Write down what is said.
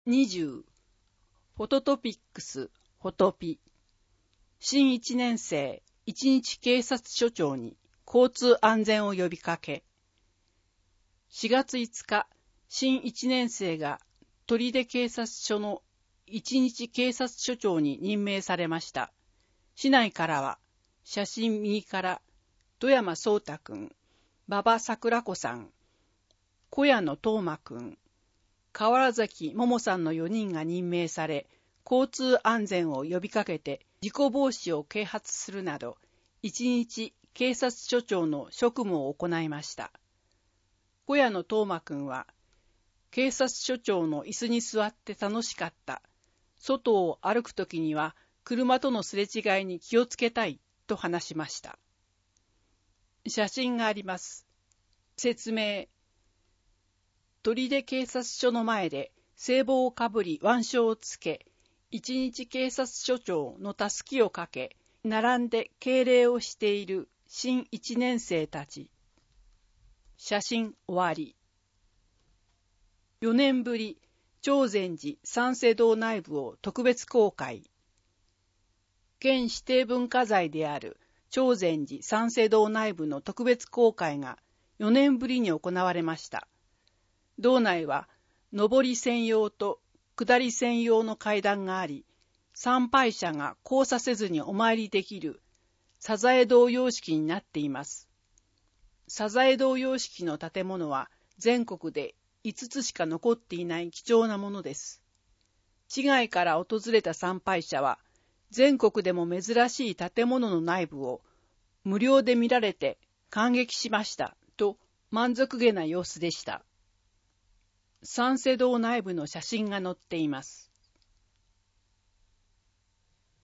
20フォトトピックスフォトピ新1年生一日警察署長に交通安全を呼びかけ。4月5日、新1年生が取手警察署の一日警察署長に任命されました。市内からは、写真右から富山壮太くん、馬場桜子さん、小谷野東馬くん、河原崎桃さんの4人が任命され、交通安全を呼びかけて事故防止を啓発するなど、一日警察署長の職務を行いました。小谷野東馬くんは、警察署長の椅子に座って楽しかった。外を歩くときには車とのすれ違いに気をつけたいと話しました。写真があります。説明。取手警察署の前で制帽をかぶり腕章をつけ、一日警察署長のたすきをかけ、並んで敬礼をしている新1年生たち。写真終わり。4年ぶり、長禅寺三世堂内部を特別公開。県指定文化財である長禅寺三世堂内部の特別公開が4年ぶりに行われました。堂内は上り専用と下り専用の階段があり、参拝者が交差せずにお参りできるサザエ堂様式になっています。サザエ堂様式の建物は全国で5つしか残っていない貴重なものです。市外から訪れた参拝者は、全国でも珍しい建物の内部を無料で見られて感激しましたと満足げな様子でした。三世堂内部の写真が載っています。